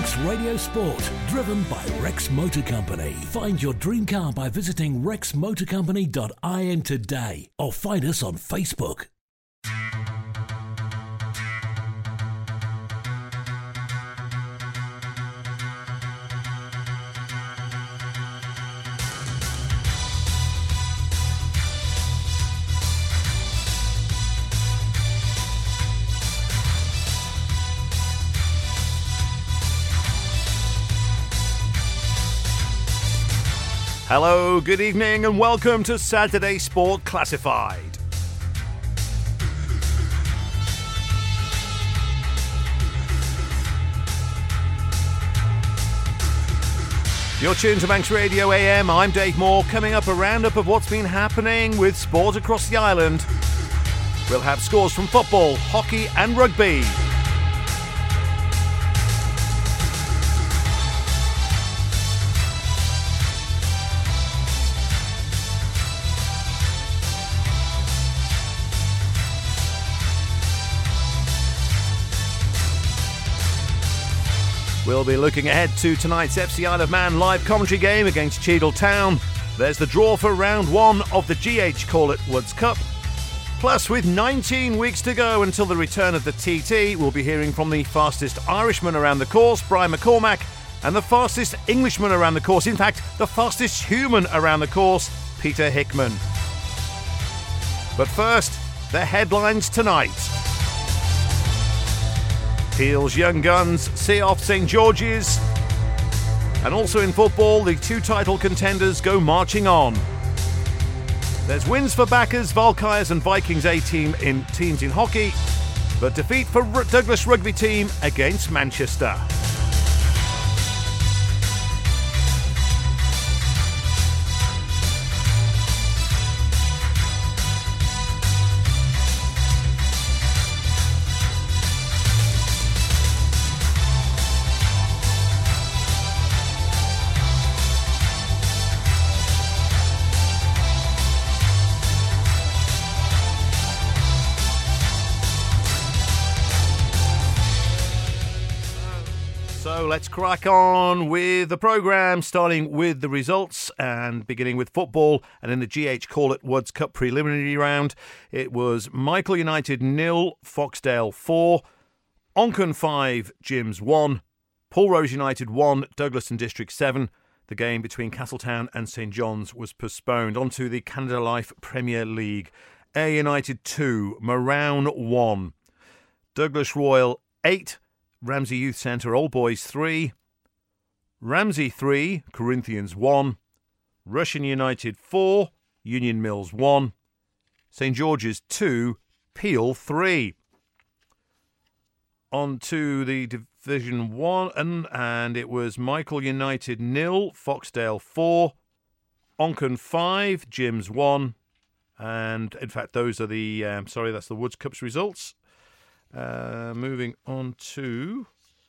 Manx Radio Sport, driven by Rex Motor Company. Find your dream car by visiting rexmotorcompany.in today or find us on Facebook. Hello, good evening and welcome to Saturday Sport Classified. You're tuned to Manx Radio AM, I'm Dave Moore. Coming up, a roundup of what's been happening with sport across the island. We'll have scores from football, hockey and rugby. We'll be looking ahead to tonight's FC Isle of Man live commentary game against Cheadle Town. There's the draw for round one of the GH Call It Woods Cup. Plus, with 19 weeks to go until the return of the TT, we'll be hearing from the fastest Irishman around the course, Brian McCormack, and the fastest Englishman around the course, in fact, the fastest human around the course, Peter Hickman. But first, the headlines tonight. Peel's Young Guns see off St George's. And also in football, the two title contenders go marching on. There's wins for Backers, Valkyries and Vikings A-team in teams in hockey, but defeat for Douglas rugby team against Manchester. Let's crack on with the programme, starting with the results and beginning with football. And in the GH Call It Woods Cup preliminary round, it was Michael United 0, Foxdale 4, Onchan 5, Jims 1, Pulrose United 1, Douglas and District 7. The game between Castletown and St John's was postponed. On to the Canada Life Premier League. Ayr United 2, Marown 1, Douglas Royal 8, Ramsey Youth Centre Old Boys 3, Ramsey 3, Corinthians 1, Russian United 4, Union Mills 1, St George's 2, Peel 3. On to the Division 1, and it was Michael United 0, Foxdale 4, Onchan 5, Jims 1, and in fact those are the, that's the Woods Cup's results. Moving on to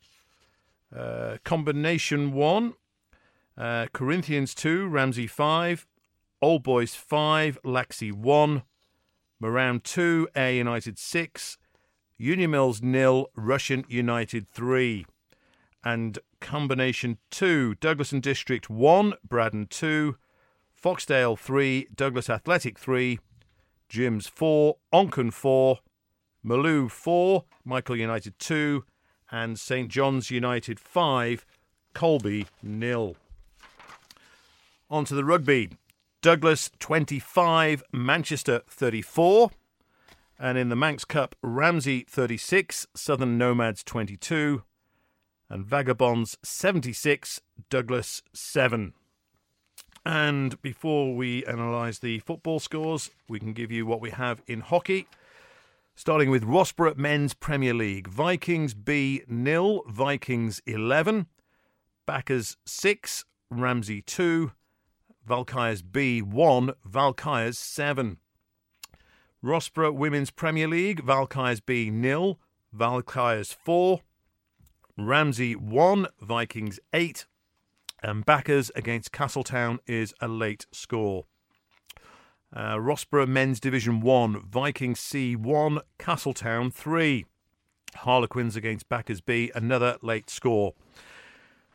Combination 1, Corinthians 2, Ramsey 5, Old Boys 5, Laxey 1, Marown 2, Ayr United 6, Union Mills 0, Russian United 3. And Combination 2, Douglas and District 1, Braddon 2, Foxdale 3, Douglas Athletic 3, Jims 4, Onchan 4, Maloo 4, Michael United 2, and St John's United 5, Colby 0. On to the rugby. Douglas 25, Manchester 34. And in the Manx Cup, Ramsey 36, Southern Nomads 22, and Vagabonds 76, Douglas 7. And before we analyse the football scores, we can give you what we have in hockey. Starting with Rossborough Men's Premier League. Vikings B 0, Vikings 11. Backers 6, Ramsey 2. Valkyries B 1, Valkyries 7. Rossborough Women's Premier League. Valkyries B 0, Valkyries 4. Ramsey 1, Vikings 8. And Backers against Castletown is a late score. Rossborough Men's Division 1, Vikings C 1, Castletown 3. Harlequins against Backers B, another late score.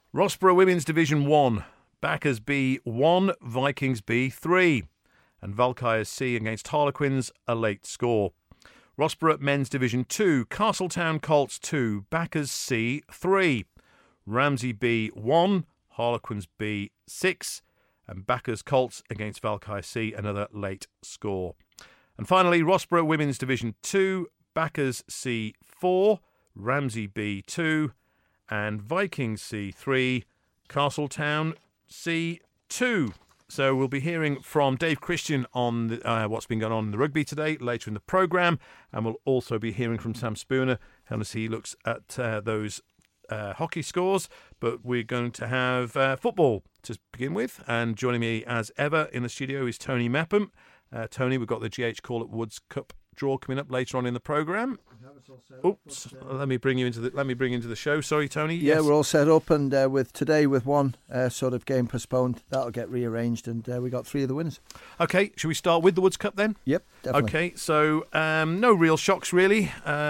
Rossborough Women's Division 1. Backers B 1, Vikings B 3. And Valkyrie C against Harlequins, a late score. Rossborough Men's Division 2. Castletown Colts 2. Backers C 3. Ramsey B 1. Harlequins B 6. And Backers Colts against Valkyrie C, another late score. And finally, Rossborough Women's Division 2. Backers C 4. Ramsey B 2. And Vikings C 3. Castletown C 2. So we'll be hearing from Dave Christian on what's been going on in the rugby today later in the programme, and we'll also be hearing from Sam Spooner as he looks at those hockey scores. But we're going to have football to begin with, and joining me as ever in the studio is Tony Mepham. Tony, we've got the GH Call at Woods Cup draw coming up later on in the programme. Oops! Let me bring you into the show. Sorry, Tony. Yeah, yes. We're all set up, and with one sort of game postponed, that'll get rearranged, and we got 3 of the winners. Okay, should we start with the Woods Cup then? Yep, definitely. Okay, so no real shocks really.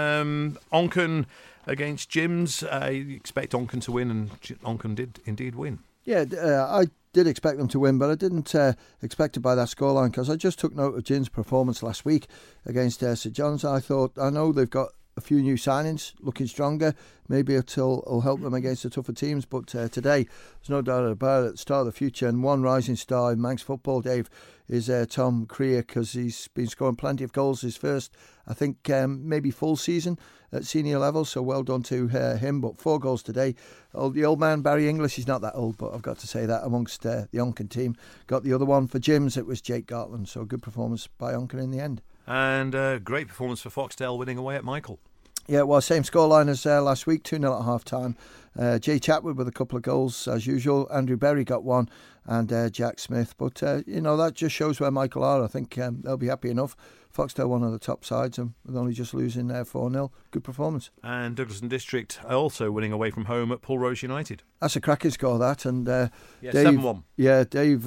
Onchan against Jims. You expect Onchan to win, and Onchan did indeed win. Yeah, I did expect them to win, but I didn't expect it by that scoreline, because I just took note of Jim's performance last week against St John's. I know they've got a few new signings, looking stronger. Maybe it'll help them against the tougher teams. But today, there's no doubt about it, the star of the future, and one rising star in Manx football, Dave, is Tom Creer, because he's been scoring plenty of goals his first, I think, maybe full season at senior level, so well done to him. But 4 goals today. The old man, Barry English, he's not that old, but I've got to say that amongst the Onchan team. Got the other one for Jims, it was Jake Gartland, so a good performance by Onchan in the end. And great performance for Foxdale, winning away at Michael. Yeah, well, same scoreline as last week, 2-0 at half-time. Jay Chatwood with a couple of goals, as usual. Andrew Berry got one, and Jack Smith. But, that just shows where Michael are. I think they'll be happy enough. Foxdale, one of the top sides, and with only just losing 4-0. Good performance. And Douglas and District also winning away from home at Pulrose United. That's a cracking score, that. And Dave, 7-1. Yeah, Dave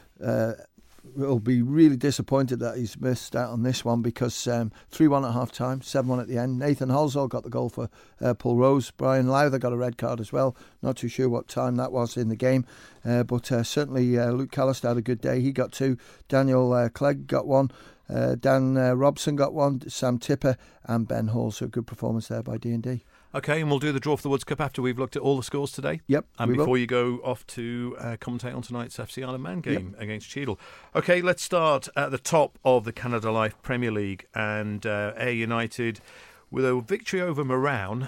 will be really disappointed that he's missed out on this one, because 3-1 at half time, 7-1 at the end. Nathan Halsall got the goal for Pulrose. Brian Lowther got a red card as well. Not too sure what time that was in the game, but certainly Luke Callister had a good day. He got 2. Daniel Clegg got 1. Dan Robson got 1. Sam Tipper and Ben Hall. So good performance there by D&D. Okay, and we'll do the draw for the Woods Cup after we've looked at all the scores today. Yep. And before you go off to commentate on tonight's FC Isle of Man game against Cheadle. Okay, let's start at the top of the Canada Life Premier League, and Ayr United with a victory over Moran.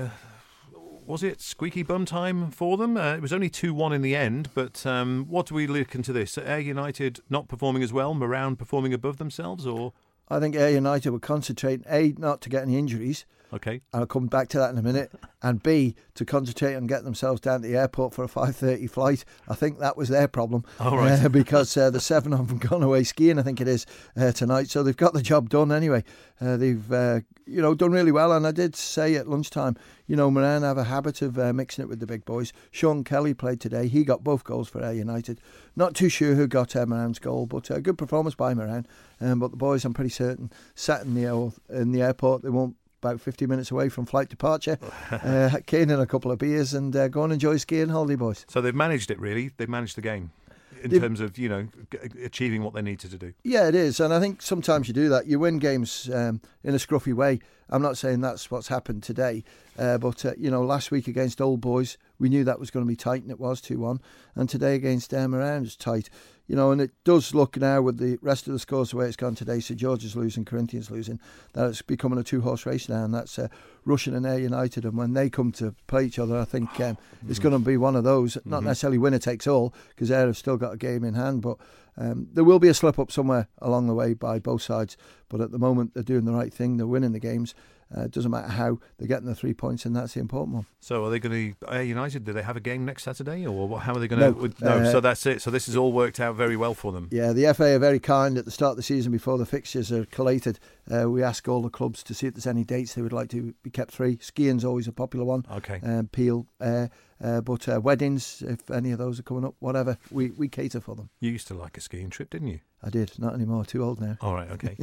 Was it squeaky bum time for them? It was only 2-1 in the end, but what do we look into this? Ayr United not performing as well, Moran performing above themselves, or? I think Ayr United were concentrating, not to get any injuries. Okay. I'll come back to that in a minute. And B, to concentrate on getting themselves down to the airport for a 5:30 flight. I think that was their problem. All right. Because the 7 of them gone away skiing, I think it is, tonight. So they've got the job done anyway. They've done really well. And I did say at lunchtime, Moran have a habit of mixing it with the big boys. Sean Kelly played today. He got both goals for Ayr United. Not too sure who got Moran's goal, but a good performance by Moran. But the boys, I'm pretty certain, sat in the airport. They won't. About 50 minutes away from flight departure, caning a couple of beers and go and enjoy skiing holiday, boys. So they've managed it, really. They've managed the game in terms of, achieving what they needed to do. Yeah, it is. And I think sometimes you do that. You win games in a scruffy way. I'm not saying that's what's happened today. But last week against Old Boys, we knew that was going to be tight, and it was 2-1. And today against Moran, it's tight. And it does look now with the rest of the scores the way it's gone today, St George's losing, Corinthians losing, that it's becoming a 2-horse race now, and that's Russian and Ayr United. And when they come to play each other, I think it's going to be one of those, not necessarily winner takes all, because Ayr have still got a game in hand, but there will be a slip-up somewhere along the way by both sides. But at the moment, they're doing the right thing, they're winning the games. It doesn't matter how, they're getting the 3 points, and that's the important one. So are they going to, Ayr United, do they have a game next Saturday, or how are they going to? No, so that's it. So this has all worked out very well for them. Yeah, the FA are very kind. At the start of the season, before the fixtures are collated, we ask all the clubs to see if there's any dates they would like to be kept free. Skiing's always a popular one. Okay. Peel, But weddings, if any of those are coming up, whatever, we cater for them. You used to like a skiing trip, didn't you? I did, not anymore, too old now. All right, okay.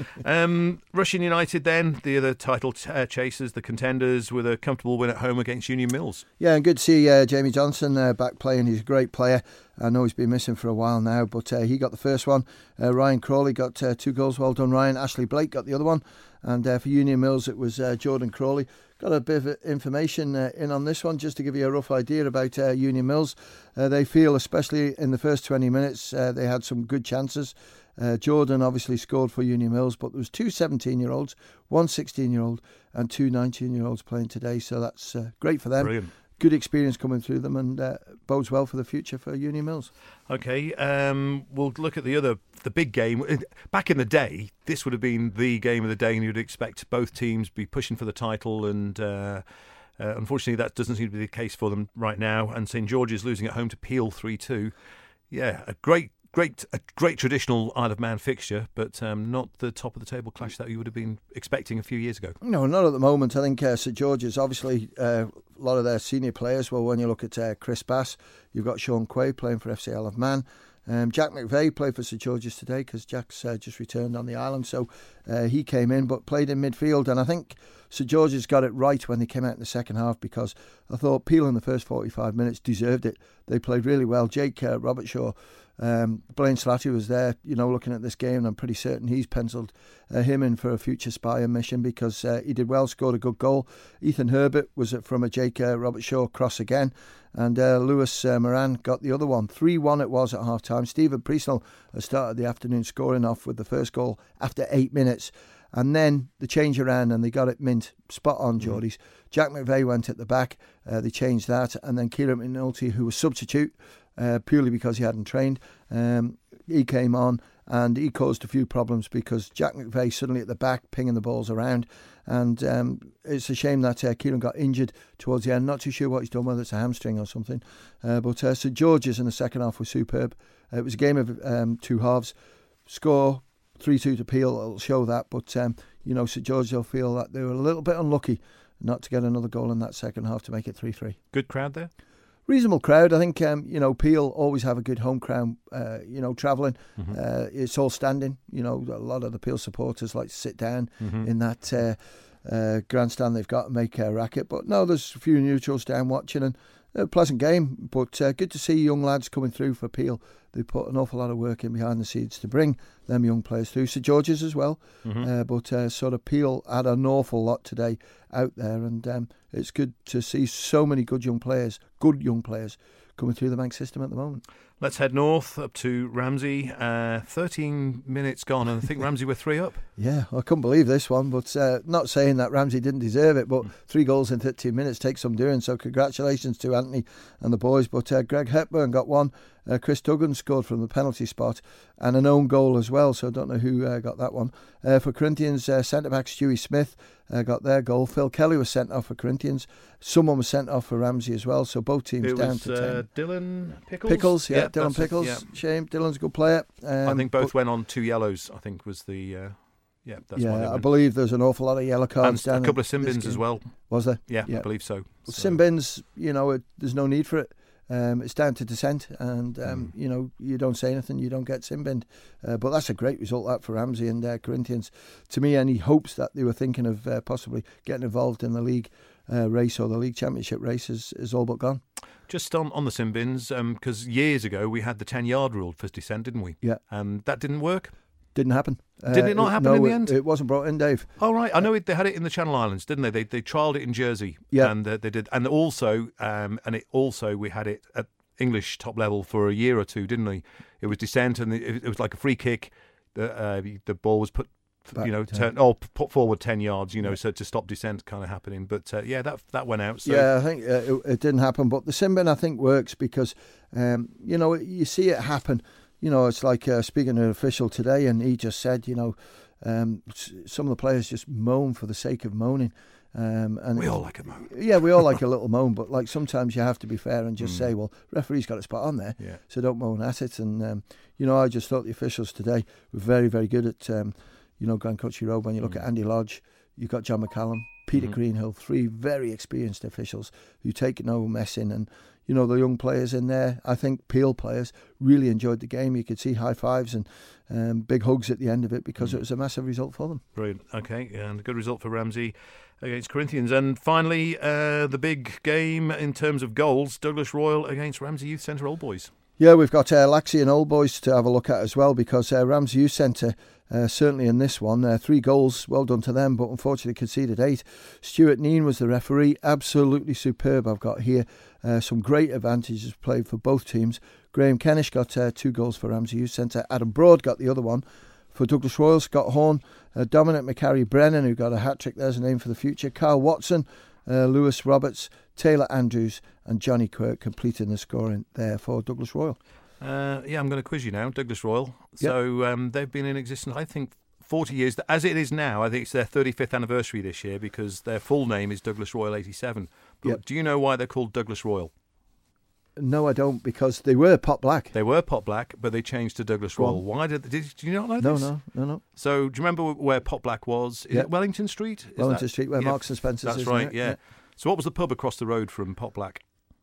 Rushden United then, the other title chasers, the contenders, with a comfortable win at home against Union Mills. Yeah, and good to see Jamie Johnson back playing. He's a great player. I know he's been missing for a while now, but he got the first one. Ryan Crawley got 2 goals. Well done, Ryan. Ashley Blake got the other one. And for Union Mills, it was Jordan Crawley. Got a bit of information in on this one, just to give you a rough idea about Union Mills. They feel, especially in the first 20 minutes, they had some good chances. Jordan obviously scored for Union Mills, but there was 2 17-year-olds, 1 16-year-old and 2 19-year-olds playing today. So that's great for them. Brilliant. Good experience coming through them, and bodes well for the future for Union Mills. Okay, we'll look at the big game. Back in the day, this would have been the game of the day, and you'd expect both teams be pushing for the title, and unfortunately that doesn't seem to be the case for them right now. And St George's losing at home to Peel 3-2. Yeah, a great traditional Isle of Man fixture, but not the top of the table clash that you would have been expecting a few years ago. No, not at the moment. I think St George's, obviously, a lot of their senior players. Well, when you look at Chris Bass, you've got Sean Quay playing for FC Isle of Man. Jack McVeigh played for St George's today because Jack's just returned on the island, so he came in but played in midfield. And I think St George's got it right when they came out in the second half, because I thought Peel in the first 45 minutes deserved it. They played really well. Jake Robertshaw, Blaine Slattery was there, looking at this game, and I'm pretty certain he's penciled him in for a future Spire mission, because he did well, scored a good goal. Ethan Herbert was from a Jake Robertshaw cross again, and Lewis Moran got the other one. 3-1 it was at half time. Stephen Priestnell started the afternoon scoring off with the first goal after 8 minutes. And then the change around, and they got it mint spot on, Geordies. Jack McVeigh went at the back. They changed that. And then Kieran McNulty, who was substitute, purely because he hadn't trained, he came on, and he caused a few problems because Jack McVeigh suddenly at the back pinging the balls around. And it's a shame that Kieran got injured towards the end. Not too sure what he's done, whether it's a hamstring or something. But St George's in the second half was superb. It was a game of 2 halves. Score 3-2 to Peel, it'll show that, but St George's will feel that they were a little bit unlucky not to get another goal in that second half to make it 3-3. Good crowd there? Reasonable crowd. I think Peel always have a good home crowd, travelling. It's all standing. A lot of the Peel supporters like to sit down in that grandstand they've got and make a racket, but no, there's a few neutrals down watching, and a pleasant game, but good to see young lads coming through for Peel. They put an awful lot of work in behind the scenes to bring them young players through. St George's as well, but sort of Peel had an awful lot today out there, and it's good to see so many good young players coming through the bank system at the moment. Let's head north up to Ramsey. 13 minutes gone, and I think Ramsey were 3 up. Yeah, I couldn't believe this one, but not saying that Ramsey didn't deserve it, but 3 goals in 13 minutes takes some doing, so congratulations to Anthony and the boys. But Greg Hepburn got one, Chris Duggan scored from the penalty spot, and an own goal as well, so I don't know who got that one. For Corinthians, centre-back Stewie Smith got their goal. Phil Kelly was sent off for Corinthians. Someone was sent off for Ramsey as well, so both teams down to 10. Dylan Pickles? Pickles, yeah, Dylan Pickles. Yeah. Shame, Dylan's a good player. I think both went on 2 yellows, I think was the... that's why I believe there's an awful lot of yellow cards and down. A couple of sin bins as well. Was there? Yeah, I believe so. Well, sin bins, there's no need for it. It's down to dissent, and you don't say anything, you don't get sin binned. But that's a great result that for Ramsey and Corinthians. To me, any hopes that they were thinking of possibly getting involved in the league race or the league championship race is all but gone. Just on the sin bins, because years ago we had the 10-yard rule for dissent, didn't we? Yeah. And that didn't work? Didn't happen. Did it not happen in the end? It wasn't brought in, Dave. Oh, right. I know they had it in the Channel Islands, didn't they? They trialled it in Jersey. Yeah. And they did. And also, we had it at English top level for a year or two, didn't we? It was dissent, and it was like a free kick. The ball was put forward 10 yards, so to stop dissent kind of happening. But that went out. So. Yeah, I think it didn't happen. But the sin bin, I think, works because you see it happen. It's like speaking to an official today, and he just said, some of the players just moan for the sake of moaning. And we all like a moan. Yeah, we all like a little moan, but like sometimes you have to be fair and just say, well, referee's got a spot on there, so don't moan at it. And I just thought the officials today were very, very good at Grand Country Road. When you look at Andy Lodge, you've got John McCallum, Peter Greenhill, 3 very experienced officials who take no messing. And, you know, the young players in there, I think Peel players, really enjoyed the game. You could see high fives and big hugs at the end of it because it was a massive result for them. Brilliant. Okay, and a good result for Ramsey against Corinthians. And finally, the big game in terms of goals, Douglas Royal against Ramsey Youth Centre Old Boys. Yeah, we've got Laxey and Old Boys to have a look at as well, because Ramsey Youth Centre, certainly in this one, 3 goals, well done to them, but unfortunately conceded 8. Stuart Neen was the referee, absolutely superb. I've got here some great advantages played for both teams. Graham Kennish got 2 goals for Ramsey Youth Centre. Adam Broad got the other one. For Douglas Royal, Scott Horn, Dominic McCarry-Brennan, who got a hat-trick, there's a name for the future, Carl Watson, Lewis Roberts, Taylor Andrews and Johnny Quirk completing the scoring there for Douglas Royal. I'm going to quiz you now, Douglas Royal. So they've been in existence, I think, 40 years. As it is now, I think it's their 35th anniversary this year because their full name is Douglas Royal 87. But do you know why they're called Douglas Royal? No, I don't, because they were Pot Black. They were Pot Black, but they changed to Douglas Royal. Why did you not know this? No. So do you remember where Pot Black was? Is it Wellington Street? Wellington Street, where Marks and Spencer's is. That's right, yeah. So what was the pub across the road from Pot Black?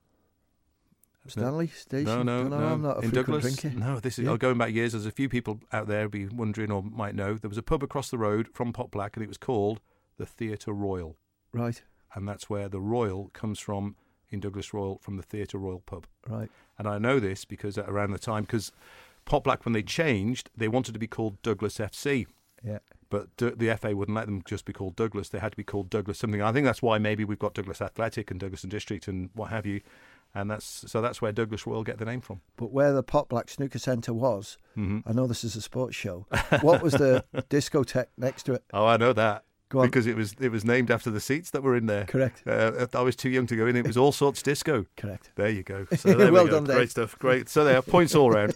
Stanley Station? No. I'm not a frequent drinker. No, this is going back years. There's a few people out there who'll be wondering or might know. There was a pub across the road from Pot Black and it was called the Theatre Royal. Right. And that's where the Royal comes from in Douglas Royal, from the Theatre Royal pub. Right. And I know this because around the time, because Pot Black, when they changed, they wanted to be called Douglas FC. Yeah. But the FA wouldn't let them just be called Douglas. They had to be called Douglas something. I think that's why maybe we've got Douglas Athletic and Douglas and District and what have you. And that's where Douglas Royal get the name from. But where the Pot Black Snooker Centre was, I know this is a sports show, what was the discotheque next to it? Oh, I know that. Go on. Because it was named after the seats that were in there. Correct. I was too young to go in. It was All Sorts Disco. Correct. There you go. So there well we go. done, Dave. Great stuff. Great. So there, points all round.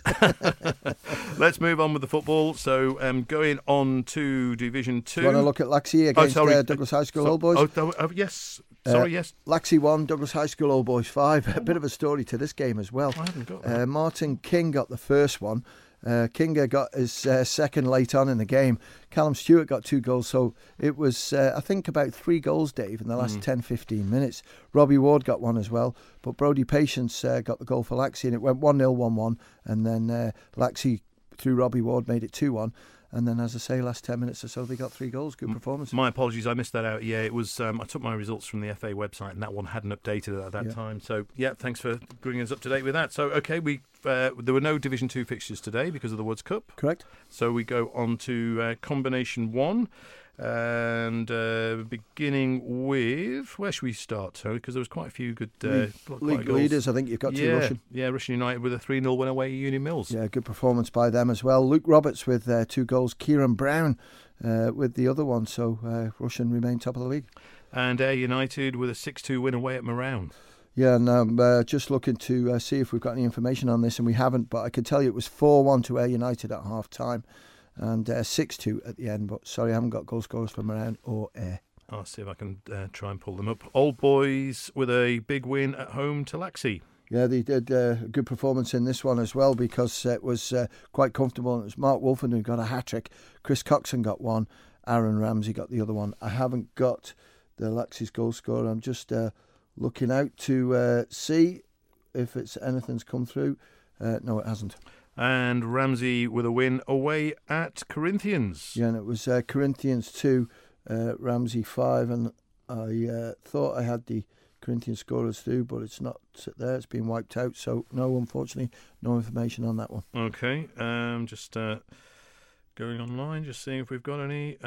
Let's move on with the football. So going on to Division 2. Do you want to look at Laxey against Douglas High School Old Boys? Yes. Sorry, yes. Laxey 1, Douglas High School Old Boys 5. A bit of a story to this game as well. I haven't got that. Martin King got the first one. Kinga got his second late on in the game. Callum Stewart got 2 goals, so it was I think about 3 goals, Dave, in the last 10-15 minutes. Robbie Ward got one as well, but Brodie Patience got the goal for Laxey, and it went 1-0, 1-1, and then Laxey through Robbie Ward made it 2-1. And then, as I say, last 10 minutes or so, they got 3 goals. Good performance. My apologies, I missed that out. Yeah, it was. I took my results from the FA website, and that one hadn't updated at that time. So, thanks for bringing us up to date with that. So, okay, there were no Division 2 fixtures today because of the Woods Cup. Correct. So we go on to Combination 1. And beginning with, where should we start, Tony? Because there was quite a few good league leaders. I think you've got 2 Russian. Yeah, Russian United with a 3-0 win away at Union Mills. Yeah, good performance by them as well. Luke Roberts with 2 goals. Kieran Brown with the other one. So Russian remain top of the league. And Ayr United with a 6-2 win away at Moraun. Yeah, and I'm just looking to see if we've got any information on this, and we haven't. But I can tell you it was 4-1 to Ayr United at half time. And 6-2 at the end, but sorry, I haven't got goal scorers from Moraun or Ayr. I'll see if I can try and pull them up. Old Boys with a big win at home to Laxey. Yeah, they did a good performance in this one as well because it was quite comfortable. It was Mark Wolfen who got a hat-trick. Chris Coxon got one. Aaron Ramsey got the other one. I haven't got the Laxey's goal scorer. I'm just looking out to see if anything's come through. No, it hasn't. And Ramsey with a win away at Corinthians. Yeah, and it was Corinthians 2, Ramsey 5, and I thought I had the Corinthians scorers through, but it's not there. It's been wiped out, so no, unfortunately, no information on that one. Okay, just going online, just seeing if we've got any.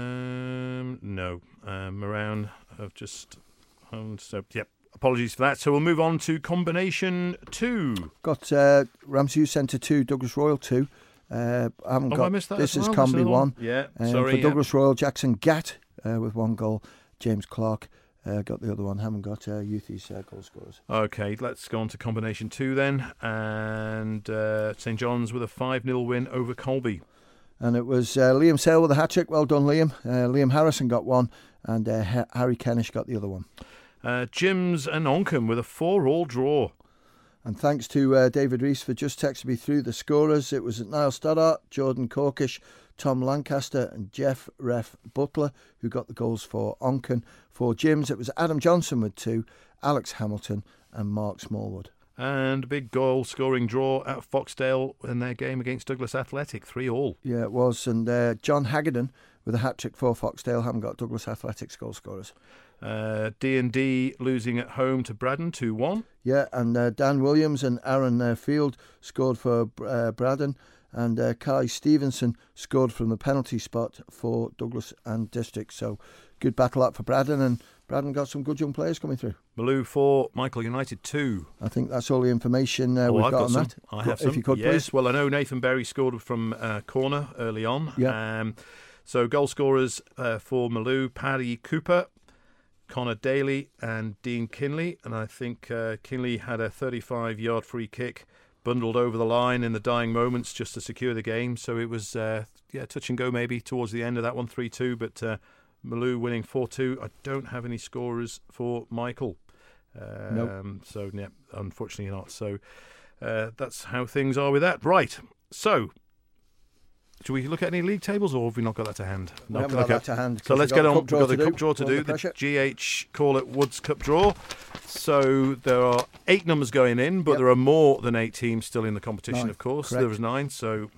No, Moraun have just... so, yep. Apologies for that. So we'll move on to Combination 2. Got Ramsey Youth Centre 2, Douglas Royal 2. I haven't got. I missed that. This is well. Combi 1. Yeah, sorry. For Douglas Royal, Jackson Gatt with 1 goal. James Clark got the other one. Haven't got Youthy's goal scorers. Okay, let's go on to Combination 2 then. And St John's with a 5-0 win over Colby. And it was Liam Sale with a hat-trick. Well done, Liam. Liam Harrison got 1, and Harry Kennish got the other one. Jims and Oncombe with a 4-4 draw. And thanks to David Rees for just texting me through the scorers. It was Niall Stoddart, Jordan Corkish, Tom Lancaster and Jeff Ref Butler, who got the goals for Onken. For Jims, it was Adam Johnson with 2, Alex Hamilton and Mark Smallwood. And a big goal-scoring draw at Foxdale in their game against Douglas Athletic, 3-3. Yeah, it was. And John Haggerden with a hat-trick for Foxdale. Haven't got Douglas Athletics goal scorers. D&D losing at home to Braddon, 2-1. Yeah, and Dan Williams and Aaron Field scored for Braddon. And Kai Stevenson scored from the penalty spot for Douglas and District. So good battle up for Braddon, and Braddon got some good young players coming through. Maloo 4, Michael United 2. I think that's all the information we've got on that. I have some. If you could, yes. please. Well, I know Nathan Berry scored from corner early on. Yeah. So goal scorers for Maloo, Paddy Cooper, Connor Daly and Dean Kinley. And I think Kinley had a 35-yard free kick bundled over the line in the dying moments just to secure the game. So it was touch and go maybe towards the end of that one, 3-2. But Maloo winning 4-2. I don't have any scorers for Michael. Nope. So, yeah, unfortunately not. So that's how things are with that. Right. So, should we look at any league tables, or have we not got that to hand? We haven't got that to hand. So let's get on. We've got the cup draw to do. The GH Call It Woods Cup draw. So there are 8 numbers going in, but there are more than 8 teams still in the competition, 9, of course. correct. There was 9. So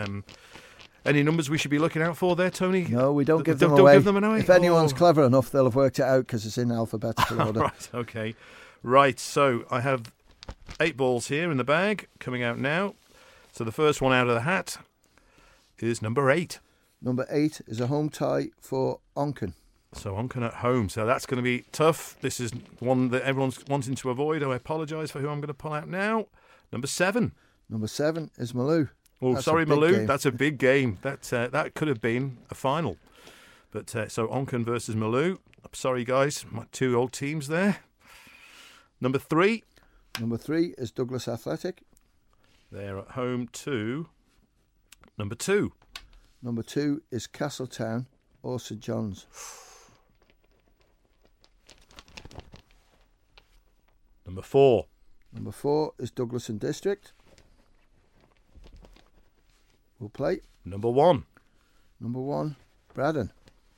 any numbers we should be looking out for there, Tony? No, we don't give them don't away. Give them away. If anyone's clever enough, they'll have worked it out because it's in alphabetical order. Right, okay. Right, so I have 8 balls here in the bag coming out now. So the first one out of the hat is number 8. Number 8 is a home tie for Onken. So Onken at home. So that's going to be tough. This is one that everyone's wanting to avoid. I apologise for who I'm going to pull out now. Number 7. Number 7 is Maloo. Oh, sorry, Maloo. That's a big game. That could have been a final. But so Onken versus Maloo. I'm sorry, guys. My 2 old teams there. Number 3. Number 3 is Douglas Athletic. They're at home to number 2. Number 2 is Castletown or St John's. Number 4. Number 4 is Douglas and District. We'll play. Number 1. Number 1, Braddon.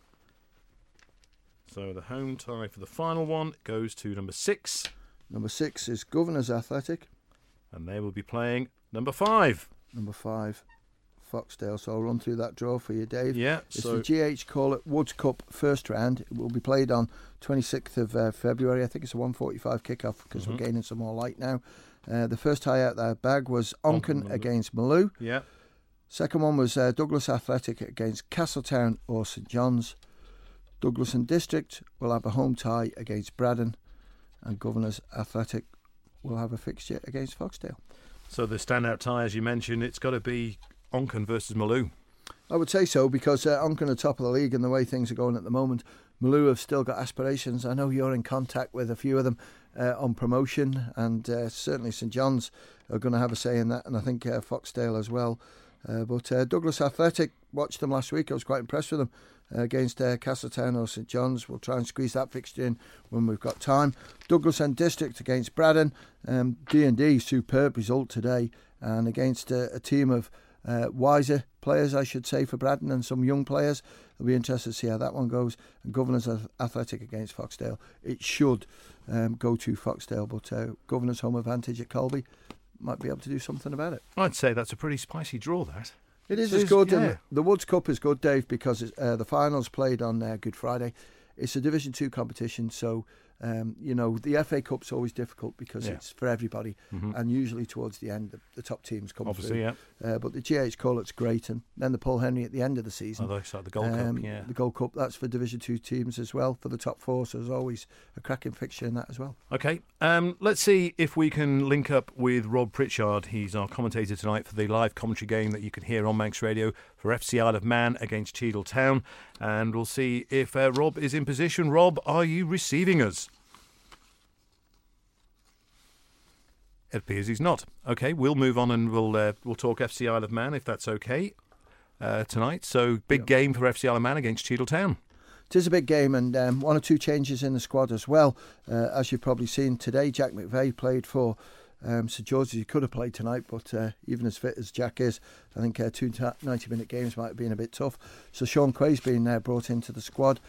So the home tie for the final one goes to number 6. Number 6 is Governors Athletic. And they will be playing number 5. Number 5, Foxdale. So I'll run through that draw for you, Dave. Yeah. It's the GH Call It Woods Cup first round. It will be played on 26th of February. I think it's a 1:45 kickoff because we're gaining some more light now. The first tie out that bag was Onken against Maloo. Yeah. Second one was Douglas Athletic against Castletown or St John's. Douglas and District will have a home tie against Braddon, and Governors Athletic will have a fixture against Foxdale. So the standout tie, as you mentioned, it's got to be Onken versus Maloo. I would say so because Onken are top of the league and the way things are going at the moment. Maloo have still got aspirations. I know you're in contact with a few of them on promotion, and certainly St John's are going to have a say in that, and I think Foxdale as well. But Douglas Athletic, watched them last week. I was quite impressed with them against Castletown or St John's. We'll try and squeeze that fixture in when we've got time. Douglas and District against Braddon. D&D, superb result today, and against a team of wiser players, I should say, for Braddon, and some young players. It'll be interesting to see how that one goes. And Governors Athletic against Foxdale. It should go to Foxdale, but Governors' home advantage at Colby might be able to do something about it. I'd say that's a pretty spicy draw, that. It is. It's good. Yeah. And the Woods Cup is good, Dave, because the finals played on Good Friday. It's a Division 2 competition, so the FA Cup's always difficult because it's for everybody, and usually towards the end the top teams come obviously through. Yeah. But the GH Call It's great, and then the Paul Henry at the end of the season. Although it's like the Gold Cup, yeah. The Gold Cup, that's for Division 2 teams as well, for the top 4, so there's always a cracking fixture in that as well. Okay, let's see if we can link up with Rob Pritchard. He's our commentator tonight for the live commentary game that you can hear on Manx Radio for FC Isle of Man against Cheadle Town, and we'll see if Rob is in position. Rob, are you receiving us? It appears he's not. Okay, we'll move on and we'll talk FC Isle of Man if that's okay tonight. So big game for FC Isle of Man against Cheadle Town. It is a big game, and 1 or 2 changes in the squad as well. As you've probably seen today, Jack McVeigh played for St George's. He could have played tonight, but even as fit as Jack is, I think 2 90-minute games might have been a bit tough. So Sean Quay's been brought into the squad.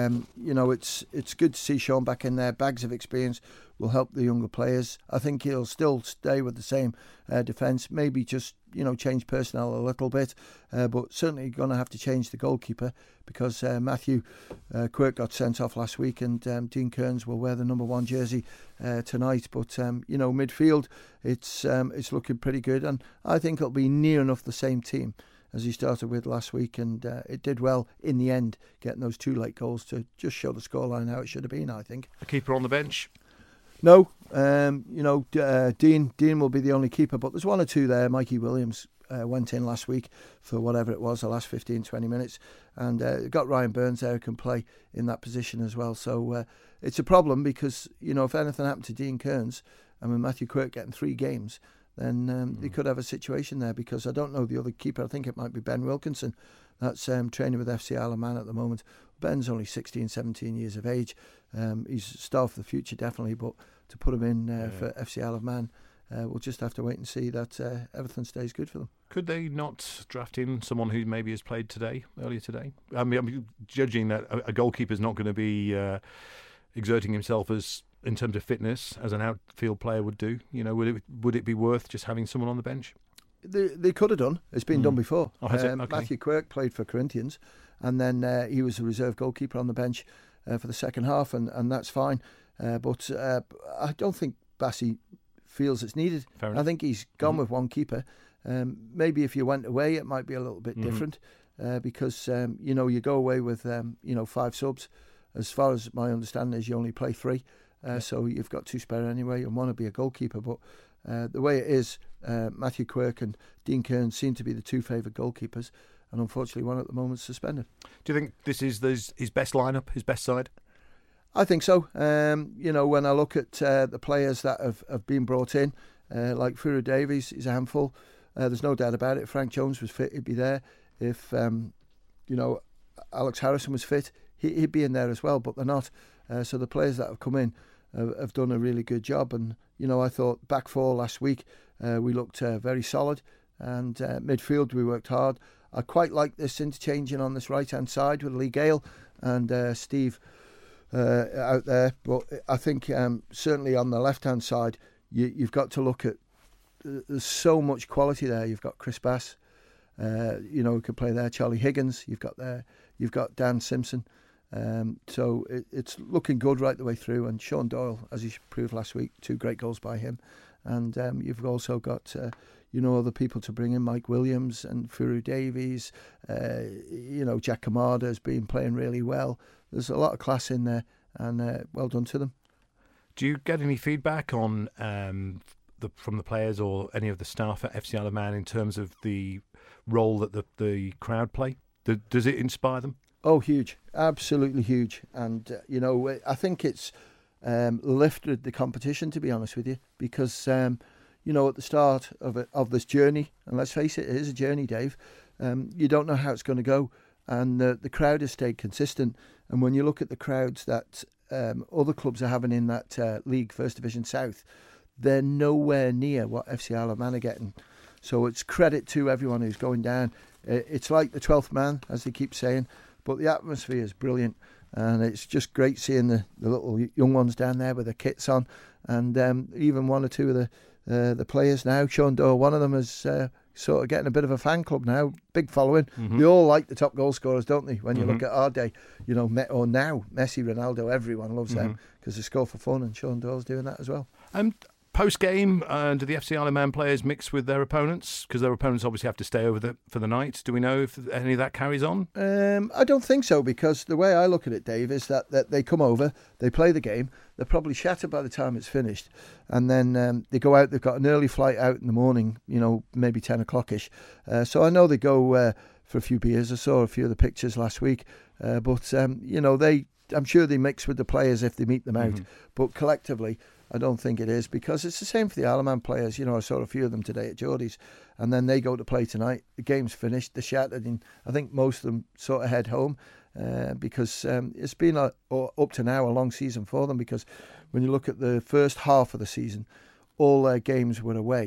It's good to see Sean back in there. Bags of experience will help the younger players. I think he'll still stay with the same defence, maybe just change personnel a little bit, but certainly going to have to change the goalkeeper because Matthew Quirk got sent off last week, and Dean Kearns will wear the number 1 jersey tonight. But midfield, it's looking pretty good, and I think it'll be near enough the same team as he started with last week, and it did well in the end, getting those 2 late goals to just show the scoreline how it should have been, I think. A keeper on the bench? No, Dean will be the only keeper, but there's 1 or 2 there. Mikey Williams went in last week for whatever it was, the last 15-20 minutes, and got Ryan Burns there who can play in that position as well. So it's a problem because, if anything happened to Dean Kearns, and with Matthew Quirk getting 3 games, then they could have a situation there, because I don't know the other keeper. I think it might be Ben Wilkinson that's training with FC Isle of Man at the moment. Ben's only 16, 17 years of age. He's a star for the future, definitely, but to put him in for FC Isle of Man, we'll just have to wait and see that everything stays good for them. Could they not draft in someone who maybe has played earlier today? I mean, judging that a goalkeeper's not going to be exerting himself in terms of fitness as an outfield player would do. Would it be worth just having someone on the bench? They could have done. It's been done before. Oh, has it? Okay. Matthew Quirk played for Corinthians, and then he was a reserve goalkeeper on the bench for the second half, and that's fine. But I don't think Bassi feels it's needed. I think he's gone with 1 keeper. Maybe if you went away, it might be a little bit different because you go away with 5 subs. As far as my understanding is, you only play 3, so you've got 2 spare anyway, and 1 would be a goalkeeper. But the way it is, Matthew Quirk and Dean Kearns seem to be the 2 favoured goalkeepers, and unfortunately 1 at the moment suspended. Do you think this is his best lineup, his best side? I think so. When I look at the players that have been brought in, like Furu Davies, he's a handful. There's no doubt about it. Frank Jones was fit, he'd be there. If Alex Harrison was fit, he'd be in there as well, but they're not. So the players that have come in have done a really good job. And, I thought back 4 last week, we looked very solid. And midfield, we worked hard. I quite like this interchanging on this right-hand side with Lee Gale and Steve out there. But I think certainly on the left-hand side, you've got to look at, there's so much quality there. You've got Chris Bass, who could play there. Charlie Higgins, you've got Dan Simpson. So it's looking good right the way through. And Sean Doyle, as he proved last week, 2 great goals by him. And you've also got, other people to bring in, Mike Williams and Furu Davies. Jack Kamada has been playing really well. There's a lot of class in there, and well done to them. Do you get any feedback on from the players or any of the staff at FC Isle of Man in terms of the role that the crowd play? Does it inspire them? Oh, huge. Absolutely huge. And, I think it's lifted the competition, to be honest with you, because, at the start of this journey, and let's face it is a journey, Dave, you don't know how it's going to go. And the crowd has stayed consistent. And when you look at the crowds that other clubs are having in that league, First Division South, they're nowhere near what FC Isle of Man are getting. So it's credit to everyone who's going down. It's like the 12th man, as they keep saying, but the atmosphere is brilliant. And it's just great seeing the little young ones down there with their kits on. And even 1 or 2 of the players now, Sean Doyle, one of them is sort of getting a bit of a fan club now, big following. They all like the top goal scorers, don't they? When you look at our day, or now, Messi, Ronaldo, everyone loves them because they score for fun, and Sean Doyle's doing that as well. Post-game, do the FC Isle of Man players mix with their opponents? Because their opponents obviously have to stay over for the night. Do we know if any of that carries on? I don't think so, because the way I look at it, Dave, is that they come over, they play the game, they're probably shattered by the time it's finished, and then they go out, they've got an early flight out in the morning, maybe 10 o'clock-ish. So I know they go for a few beers. I saw a few of the pictures last week, but I'm sure they mix with the players if they meet them out, but collectively, I don't think it is, because it's the same for the Isle of Man players. I saw a few of them today at Geordie's, and then they go to play tonight. The game's finished, they're shattered, and I think most of them sort of head home because it's been up to now a long season for them, because when you look at the first half of the season, all their games were away.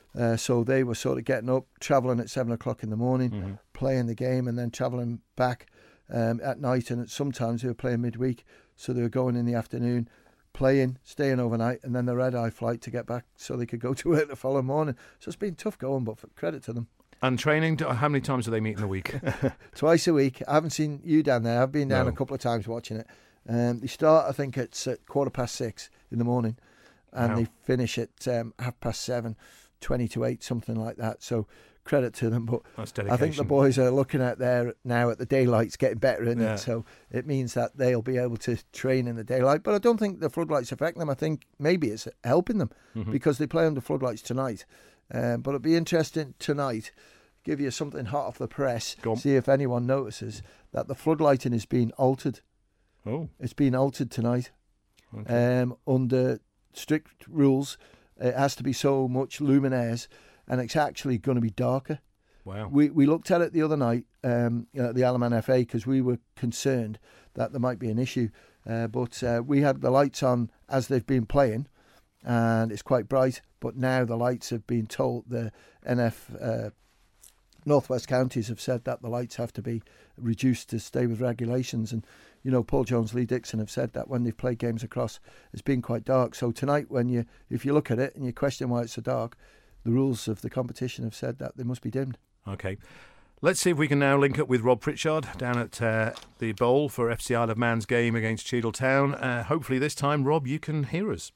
So they were sort of getting up, travelling at 7 o'clock in the morning, playing the game, and then travelling back at night. And sometimes they were playing midweek, so they were going in the afternoon, playing, staying overnight, and then the red-eye flight to get back so they could go to work the following morning. So it's been tough going, but credit to them. And training, how many times do they meet in a week? Twice a week. I haven't seen you down there. I've been down a couple of times watching it. They start, I think, at 6:15 in the morning, and they finish at 7:30, 20 to 8, something like that. So credit to them. But that's dedication. I think the boys are looking at there now at the daylight's getting better, isn't it? So it means that they'll be able to train in the daylight. But I don't think the floodlights affect them. I think maybe it's helping them because they play under floodlights tonight. But it'll be interesting tonight. Give you something hot off the press. See if anyone notices that the floodlighting is being altered. Oh, it's been altered tonight. Okay. Under strict rules, it has to be so much luminaires, and it's actually going to be darker. Wow. We looked at it the other night at the Isle of Man FA because we were concerned that there might be an issue. But we had the lights on as they've been playing, and it's quite bright. But now the lights have been told, the NF Northwest Counties have said that the lights have to be reduced to stay with regulations. And, you know, Paul Jones, Lee Dixon have said that when they've played games across, it's been quite dark. So tonight, if you look at it and you question why it's so dark, the rules of the competition have said that they must be dimmed. Okay. Let's see if we can now link up with Rob Pritchard down at the Bowl for FC Isle of Man's game against Cheadle Town. Hopefully this time, Rob, you can hear us.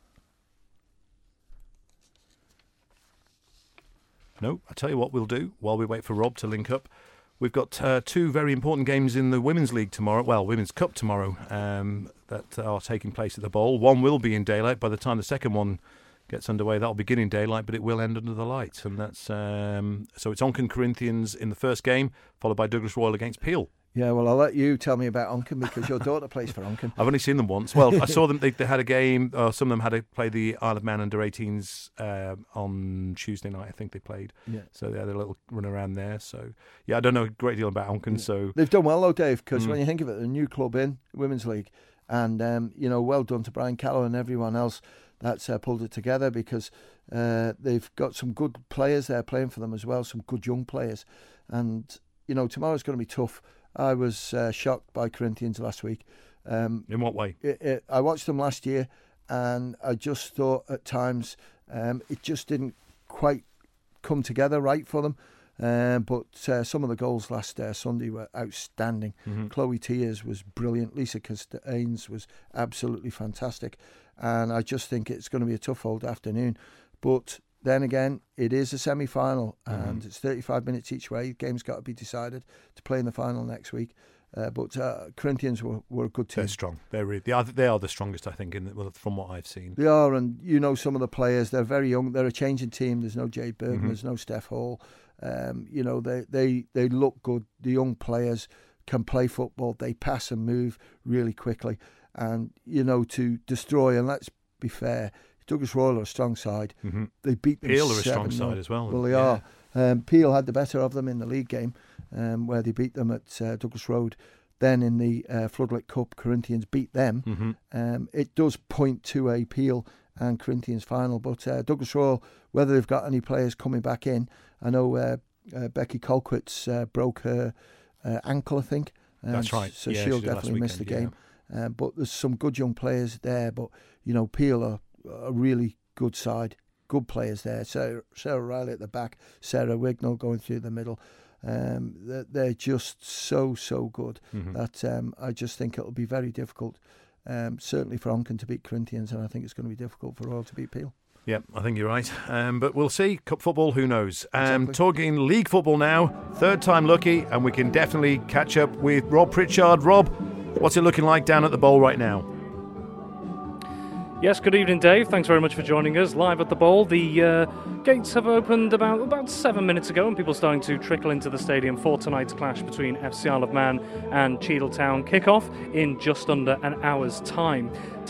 No, I tell you what we'll do while we wait for Rob to link up. We've got two very important games in the Women's League tomorrow, Women's Cup tomorrow, that are taking place at the Bowl. One will be in daylight. By the time the second one gets underway, that'll begin in daylight, but it will end under the lights. And that's so it's Onchan Corinthians in the first game, followed by Douglas Royal against Peel. Yeah, well, I'll let you tell me about Onchan because your daughter plays for Onchan. I've only seen them once. Well, I saw them. They had a game. Some of them had to play the Isle of Man under-18s on Tuesday night. I think they played. Yeah. So they had a little run around there. So yeah, I don't know a great deal about Onchan. So they've done well though, Dave. Because when you think of it, a new club in Women's League, and well done to Brian Callow and everyone else that's pulled it together because they've got some good players there playing for them as well. Some good young players, and tomorrow's going to be tough. I was shocked by Corinthians last week. In what way? I watched them last year, and I just thought at times it just didn't quite come together right for them. But some of the goals last Sunday were outstanding. Chloe Tiers was brilliant. Lisa Castains was absolutely fantastic. And I just think it's going to be a tough old afternoon. But then again, it is a semi-final, and it's 35 minutes each way. The game's got to be decided to play in the final next week. But Corinthians were a good team. They're strong. They are the strongest, I think, from what I've seen. They are, and some of the players. They're very young. They're a changing team. There's no Jade Burton. There's no Steph Hall. They look good. The young players can play football. They pass and move really quickly, and to destroy. And let's be fair. Douglas Royal are a strong side. They beat them. Peel are a strong side as well. Well, they are. Peel had the better of them in the league game, where they beat them at Douglas Road. Then in the Floodlit Cup, Corinthians beat them. It does point to a Peel and Corinthians final. But Douglas Royal, whether they've got any players coming back in, I know Becky Colquitz broke her ankle, I think. That's right. So she'll definitely miss the game. But there's some good young players there. But, Peel are a really good side, good players there. Sarah Riley at the back, Sarah Wignall going through the middle. They're just so good that I just think it'll be very difficult, certainly for Onchan to beat Corinthians, and I think it's going to be difficult for Royal to beat Peel. Yeah, I think you're right. But we'll see. Cup football, who knows? Exactly. Talking league football now, third time lucky, and we can definitely catch up with Rob Pritchard. Rob, what's it looking like down at the Bowl right now? Yes, good evening, Dave. Thanks very much for joining us live at the Bowl. The gates have opened about 7 minutes ago, and people are starting to trickle into the stadium for tonight's clash between FC Isle of Man and Cheadle Town. Kick-off in just under an hour's time.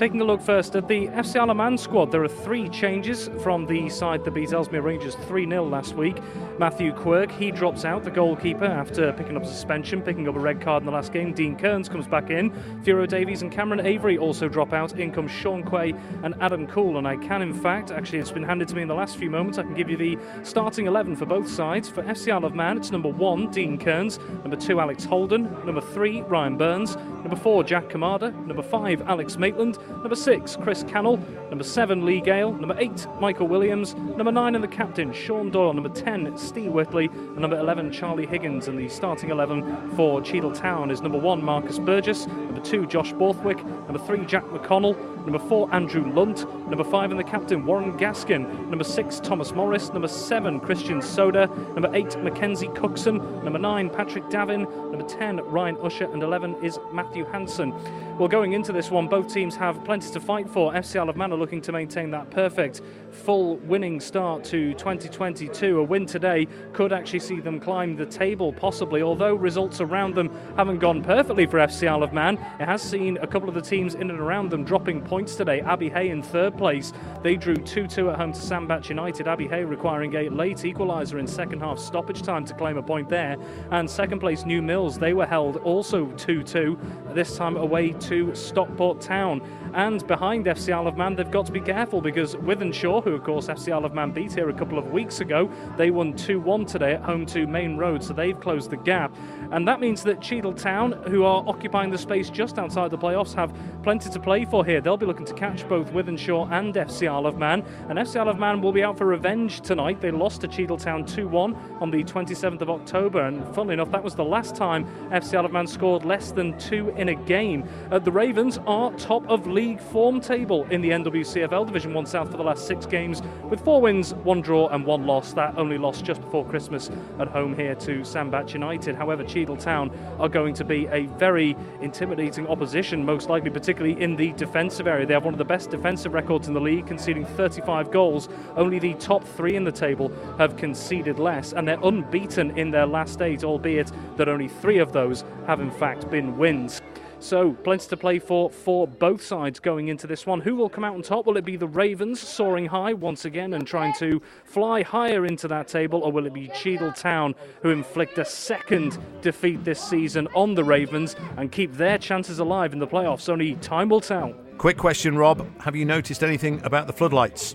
Taking a look first at the FC Isle of Man squad, there are 3 changes from the side that beat Ellesmere Rangers 3-0 last week. Matthew Quirk, he drops out, the goalkeeper, after picking up a suspension, picking up a red card in the last game. Dean Kearns comes back in. Furo Davies and Cameron Avery also drop out. In comes Sean Quay and Adam Cool. And I can, in fact, actually it's been handed to me in the last few moments, I can give you the starting 11 for both sides. For FC Isle of Man, it's number 1, Dean Kearns. Number 2, Alex Holden. Number 3, Ryan Burns. Number 4, Jack Kamada. Number 5, Alex Maitland. Number 6, Chris Cannell. Number 7, Lee Gale. Number 8, Michael Williams. Number 9, and the captain, Sean Doyle. Number 10, Steve Whitley. And number 11, Charlie Higgins. And the starting 11 for Cheadle Town is number 1, Marcus Burgess. Number 2, Josh Borthwick. Number 3, Jack McConnell. Number 4, Andrew Lunt. Number 5, and the captain, Warren Gaskin. Number 6, Thomas Morris. Number 7, Christian Soda. Number 8, Mackenzie Cookson. Number 9, Patrick Davin. Number 10, Ryan Usher. And 11 is Matthew Hansen. Well, going into this one, both teams have plenty to fight for. FC Isle of Man are looking to maintain that perfect full winning start to 2022. A win today could actually see them climb the table, possibly, although results around them haven't gone perfectly for FC Isle of Man. It has seen a couple of the teams in and around them dropping points today. Abbey Hay in 3rd place. They drew 2-2 at home to Sandbach United. Abbey Hay requiring a late equaliser in second half stoppage time to claim a point there. And 2nd place New Mills, they were held also 2-2, this time away to Stockport Town. And behind FC Isle of Man, they've got to be careful because Wythenshawe, who of course FC Isle of Man beat here a couple of weeks ago, they won 2-1 today at home to Main Road, so they've closed the gap. And that means that Cheadle Town, who are occupying the space just outside the playoffs, have plenty to play for here. They'll be looking to catch both Wythenshawe and FC Isle of Man. And FC Isle of Man will be out for revenge tonight. They lost to Cheadle Town 2-1 on the 27th of October. And funnily enough, that was the last time FC Isle of Man scored less than 2 in a game. The Ravens are top of league form table in the NWCFL Division 1 South for the last 6 games, with 4 wins, 1 draw and 1 loss. That only lost just before Christmas at home here to Sandbach United. However, Cheadle Town are going to be a very intimidating opposition, most likely, particularly in the defensive area. They have one of the best defensive records in the league, conceding 35 goals. Only the top 3 in the table have conceded less, and they're unbeaten in their last 8, albeit that only 3 of those have in fact been wins. So, plenty to play for both sides going into this one. Who will come out on top? Will it be the Ravens soaring high once again and trying to fly higher into that table, or will it be Cheadle Town who inflict a 2nd defeat this season on the Ravens and keep their chances alive in the playoffs? Only time will tell. Quick question, Rob. Have you noticed anything about the floodlights?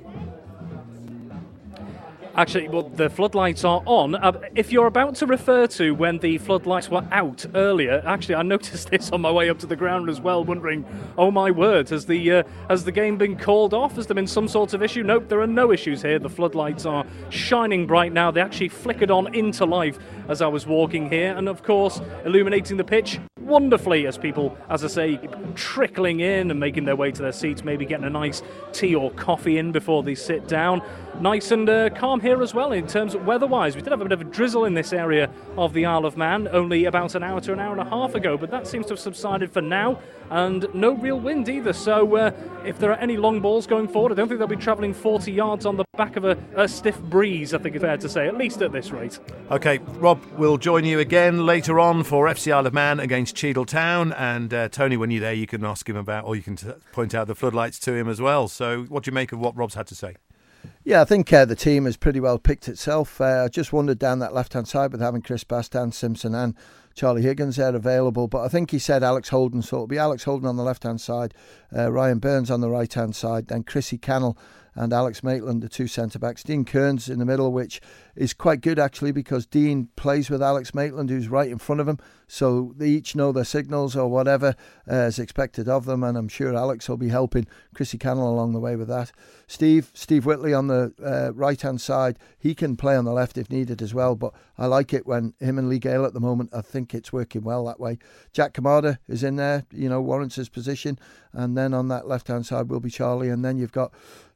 Actually, well, the floodlights are on. If you're about to refer to when the floodlights were out earlier, actually, I noticed this on my way up to the ground as well, wondering, oh my word, has the game been called off? Has there been some sort of issue? Nope, there are no issues here. The floodlights are shining bright now. They actually flickered on into life as I was walking here, and of course, illuminating the pitch wonderfully as people, as I say, trickling in and making their way to their seats, maybe getting a nice tea or coffee in before they sit down. Nice and calm here as well in terms of weather-wise. We did have a bit of a drizzle in this area of the Isle of Man only about an hour to an hour and a half ago, but that seems to have subsided for now, and no real wind either. So if there are any long balls going forward, I don't think they'll be travelling 40 yards on the back of a stiff breeze, I think it's fair to say, at least at this rate. OK, Rob, we'll join you again later on for FC Isle of Man against Cheadle Town, and Tony, when you're there, you can ask him about, or you can point out the floodlights to him as well. So what do you make of what Rob's had to say? Yeah, I think the team has pretty well picked itself. I just wondered down that left-hand side with having Chris Bast, Dan Simpson and Charlie Higgins there available. But I think he said Alex Holden, so it'll be Alex Holden on the left-hand side, Ryan Burns on the right-hand side, then Chrissy Cannell and Alex Maitland, the 2 centre-backs. Dean Kearns in the middle, which is quite good actually, because Dean plays with Alex Maitland, who's right in front of him, so they each know their signals or whatever is expected of them, and I'm sure Alex will be helping Chrissy Cannell along the way with that. Steve Whitley on the right-hand side, he can play on the left if needed as well, but I like it when him and Lee Gale at the moment, I think it's working well that way. Jack Kamada is in there, warrants his position, and then on that left-hand side will be Charlie, and then you've got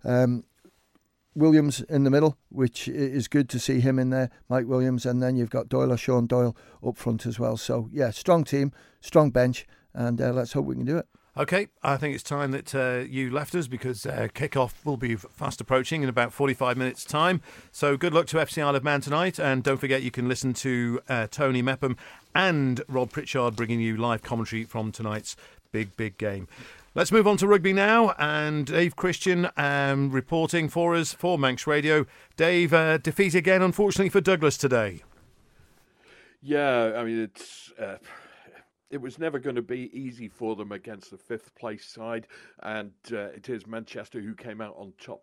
Williams in the middle, which is good to see him in there, Mike Williams, and then you've got Sean Doyle up front as well. So yeah, strong team, strong bench, and let's hope we can do it. OK, I think it's time that you left us, because kick-off will be fast approaching in about 45 minutes' time. So good luck to FC Isle of Man tonight, and don't forget you can listen to Tony Mepham and Rob Pritchard bringing you live commentary from tonight's big game. Let's move on to rugby now, and Dave Christian reporting for us for Manx Radio. Dave, defeat again, unfortunately, for Douglas today. Yeah, I mean, it was never going to be easy for them against the fifth place side, and it is Manchester who came out on top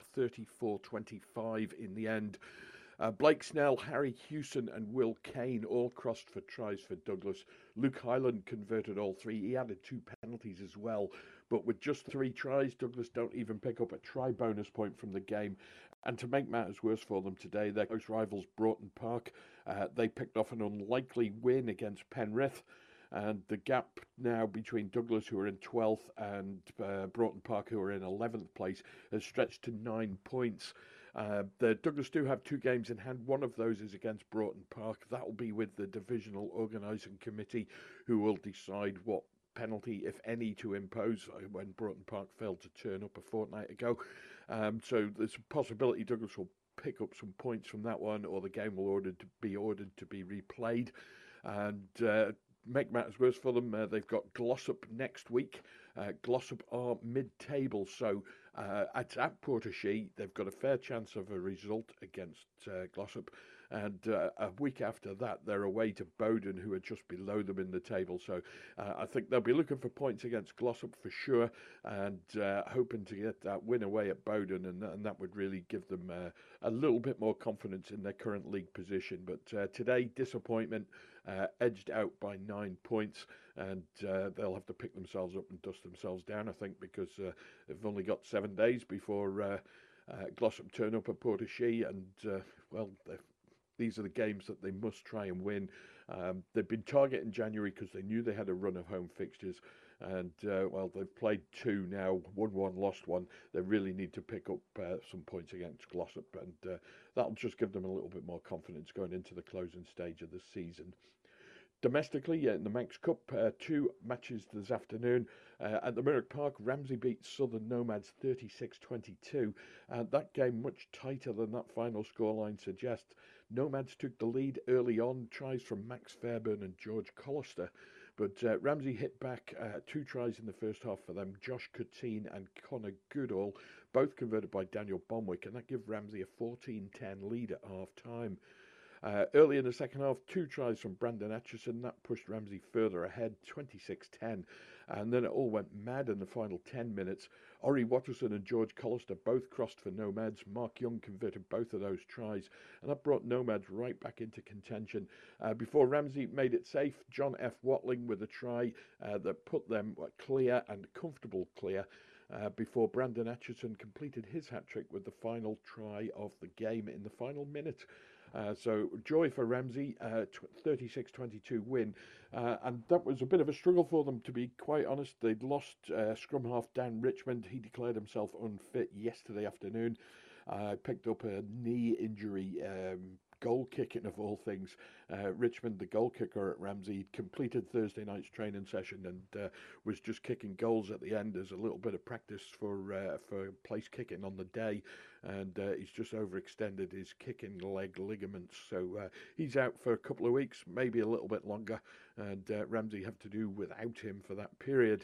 34-25 in the end. Blake Snell, Harry Hewson and Will Kane all crossed for tries for Douglas. Luke Hyland converted all three. He added 2 penalties as well. But with just 3 tries, Douglas don't even pick up a try bonus point from the game. And to make matters worse for them today, their close rivals Broughton Park, they picked off an unlikely win against Penrith. And the gap now between Douglas, who are in 12th, and Broughton Park, who are in 11th place, has stretched to 9 points. The Douglas do have 2 games in hand. One of those is against Broughton Park. That will be with the Divisional Organising Committee, who will decide what penalty, if any, to impose when Broughton Park failed to turn up a fortnight ago. So there's a possibility Douglas will pick up some points from that one, or the game will be ordered to be replayed. And make matters worse for them, they've got Glossop next week. Glossop are mid-table, so at Portachee, they've got a fair chance of a result against Glossop. And a week after that, they're away to Bowden, who are just below them in the table. So I think they'll be looking for points against Glossop for sure, and hoping to get that win away at Bowden, and that would really give them a little bit more confidence in their current league position. But today, disappointment, edged out by 9 points, and they'll have to pick themselves up and dust themselves down, I think, because they've only got 7 days before Glossop turn up at Portachee, and these are the games that they must try and win. They've been targeting January because they knew they had a run of home fixtures. And, they've played 2 now, won 1, lost 1. They really need to pick up some points against Glossop. And that'll just give them a little bit more confidence going into the closing stage of the season. Domestically, in the Manx Cup, 2 matches this afternoon. At the Mirrock Park, Ramsey beat Southern Nomads 36-22. That game much tighter than that final scoreline suggests. Nomads took the lead early on, tries from Max Fairburn and George Collister. But Ramsey hit back 2 tries in the first half for them. Josh Cuttine and Connor Goodall, both converted by Daniel Bonwick, and that gave Ramsey a 14-10 lead at half-time. Early in the second half, 2 tries from Brandon Atchison. That pushed Ramsey further ahead, 26-10. And then it all went mad in the final 10 minutes. Ori Watterson and George Collister both crossed for Nomads. Mark Young converted both of those tries. And that brought Nomads right back into contention. Before Ramsey made it safe, John F. Watling with a try that put them clear and comfortable clear. Before Brandon Atchison completed his hat-trick with the final try of the game in the final minute. So joy for Ramsey, 36-22 win. And that was a bit of a struggle for them, to be quite honest. They'd lost scrum half Dan Richmond. He declared himself unfit yesterday afternoon. Picked up a knee injury, goal kicking of all things. Richmond, the goal kicker at Ramsey, completed Thursday night's training session and was just kicking goals at the end as a little bit of practice for place kicking on the day. And he's just overextended his kicking leg ligaments. So he's out for a couple of weeks, maybe a little bit longer. And Ramsey have to do without him for that period.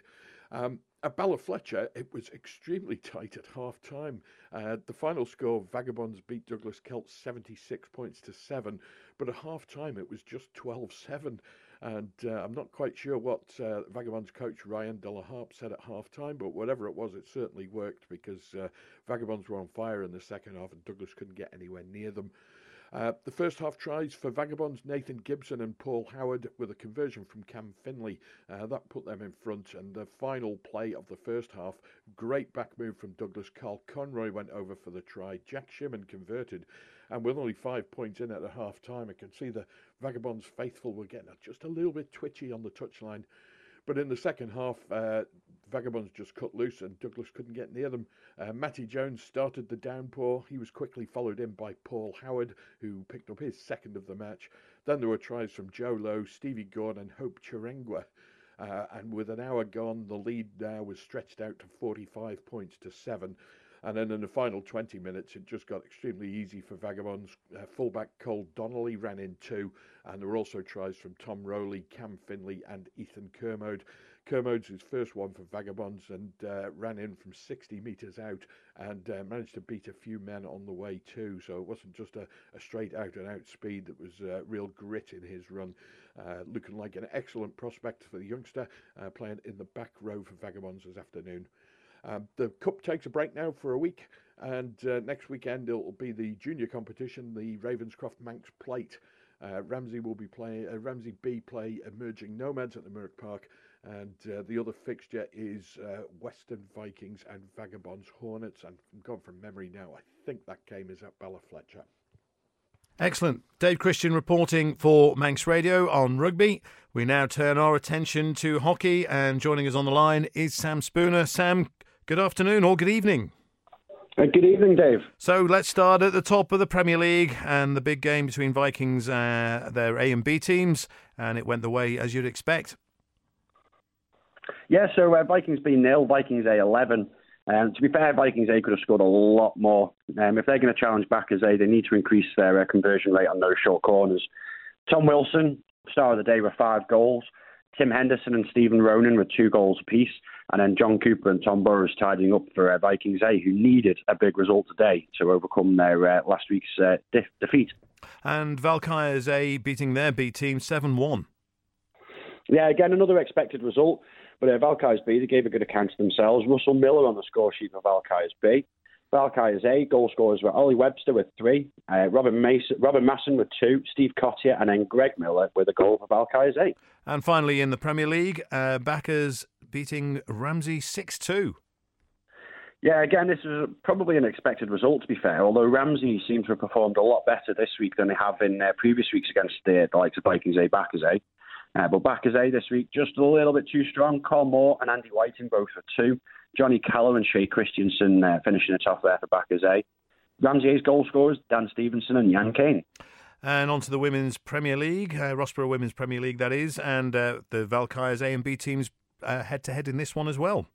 At Ballafletcher, it was extremely tight at half-time. The final score, Vagabonds beat Douglas Celts 76 points to 7, but at half-time it was just 12-7. And I'm not quite sure what Vagabonds coach Ryan De La Harpe said at half-time, but whatever it was, it certainly worked because Vagabonds were on fire in the second half and Douglas couldn't get anywhere near them. The first half tries for Vagabonds, Nathan Gibson and Paul Howard with a conversion from Cam Finley. That put them in front, and the final play of the first half, great back move from Douglas. Carl Conroy went over for the try. Jack Shimon converted, and with only 5 points in at the half-time, I could see the Vagabonds faithful were getting just a little bit twitchy on the touchline. But in the second half, Vagabonds just cut loose and Douglas couldn't get near them. Matty Jones started the downpour. He was quickly followed in by Paul Howard, who picked up his second of the match. Then there were tries from Joe Lowe, Stevie Gordon and Hope Chirengwa. And with an hour gone, the lead now was stretched out to 45 points to 7. And then in the final 20 minutes, it just got extremely easy for Vagabonds. Fullback Cole Donnelly ran in 2, and there were also tries from Tom Rowley, Cam Finley, and Ethan Kermode. Kermode's his first one for Vagabonds and ran in from 60 metres out and managed to beat a few men on the way too. So it wasn't just a straight out-and-out speed. It was real grit in his run. Looking like an excellent prospect for the youngster, playing in the back row for Vagabonds this afternoon. The Cup takes a break now for a week, and next weekend it will be the junior competition, the Ravenscroft Manx Plate. Ramsey B play Emerging Nomads at the Merrick Park, and the other fixture is Western Vikings and Vagabonds Hornets. And I'm gone from memory now. I think that game is at Ballafletcher. Excellent. Dave Christian reporting for Manx Radio on rugby. We now turn our attention to hockey, and joining us on the line is Sam Spooner. Sam, good afternoon or good evening. Good evening, Dave. So let's start at the top of the Premier League and the big game between Vikings, their A and B teams, and it went the way as you'd expect. Yeah, so Vikings B 0, Vikings A 11. To be fair, Vikings A could have scored a lot more. If they're going to challenge Backers A, they need to increase their conversion rate on those short corners. Tom Wilson, star of the day, with 5 goals. Tim Henderson and Stephen Ronan with 2 goals apiece. And then John Cooper and Tom Burrows tidying up for Vikings A, who needed a big result today to overcome their last week's defeat. And Valkyries A beating their B team 7-1. Yeah, again, another expected result. But Valkyries B, they gave a good account of themselves. Russell Miller on the score sheet for Valkyries B. Valkyries A, goal scorers were Ollie Webster with 3, Robin Masson with 2, Steve Cottier, and then Greg Miller with a goal for Valkyries A. And finally in the Premier League, Backers beating Ramsey 6-2. Yeah, again, this is probably an expected result, to be fair, although Ramsey seems to have performed a lot better this week than they have in previous weeks against the likes of Vikings A, Backers A. But Backers A this week, just a little bit too strong. Carl Moore and Andy Whiting both for 2. Johnny Callow and Shea Christensen finishing it off there for Backers A. Ramsey A's goal scorers, Dan Stevenson and Jan Kane. And on to the Women's Premier League, Rossborough Women's Premier League, that is. And the Valkyries A and B teams head-to-head in this one as well.